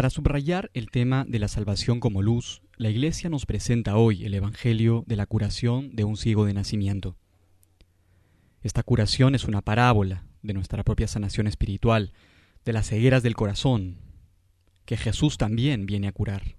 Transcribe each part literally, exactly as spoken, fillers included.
Para subrayar el tema de la salvación como luz, la Iglesia nos presenta hoy el Evangelio de la curación de un ciego de nacimiento. Esta curación es una parábola de nuestra propia sanación espiritual, de las cegueras del corazón, que Jesús también viene a curar.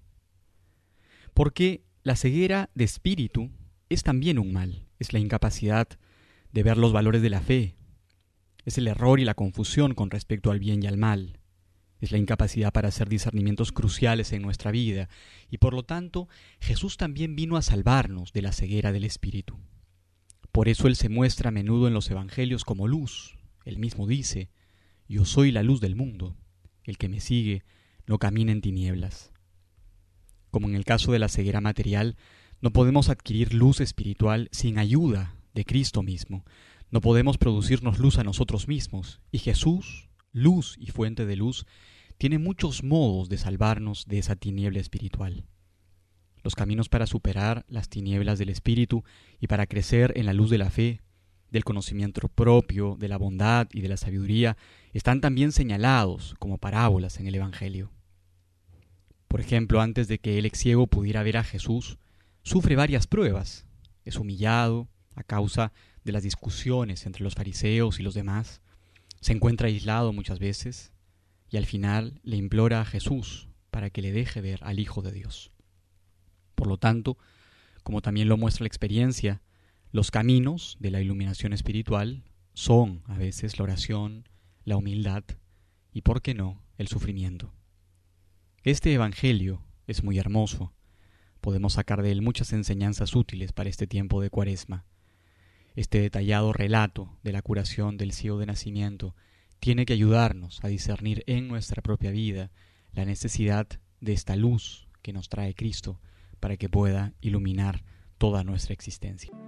Porque la ceguera de espíritu es también un mal, es la incapacidad de ver los valores de la fe, es el error y la confusión con respecto al bien y al mal, es la incapacidad para hacer discernimientos cruciales en nuestra vida, y por lo tanto Jesús también vino a salvarnos de la ceguera del espíritu. Por eso Él se muestra a menudo en los evangelios como luz. Él mismo dice: yo soy la luz del mundo, el que me sigue no camina en tinieblas. Como en el caso de la ceguera material, no podemos adquirir luz espiritual sin ayuda de Cristo mismo. No podemos producirnos luz a nosotros mismos. Y Jesús, luz y fuente de luz, tiene muchos modos de salvarnos de esa tiniebla espiritual. Los caminos para superar las tinieblas del espíritu y para crecer en la luz de la fe, del conocimiento propio, de la bondad y de la sabiduría, están también señalados como parábolas en el Evangelio. Por ejemplo, antes de que el ex ciego pudiera ver a Jesús, sufre varias pruebas. Es humillado a causa de las discusiones entre los fariseos y los demás. Se encuentra aislado muchas veces y al final le implora a Jesús para que le deje ver al Hijo de Dios. Por lo tanto, como también lo muestra la experiencia, los caminos de la iluminación espiritual son a veces la oración, la humildad y, ¿por qué no?, el sufrimiento. Este Evangelio es muy hermoso. Podemos sacar de él muchas enseñanzas útiles para este tiempo de Cuaresma. Este detallado relato de la curación del ciego de nacimiento tiene que ayudarnos a discernir en nuestra propia vida la necesidad de esta luz que nos trae Cristo para que pueda iluminar toda nuestra existencia.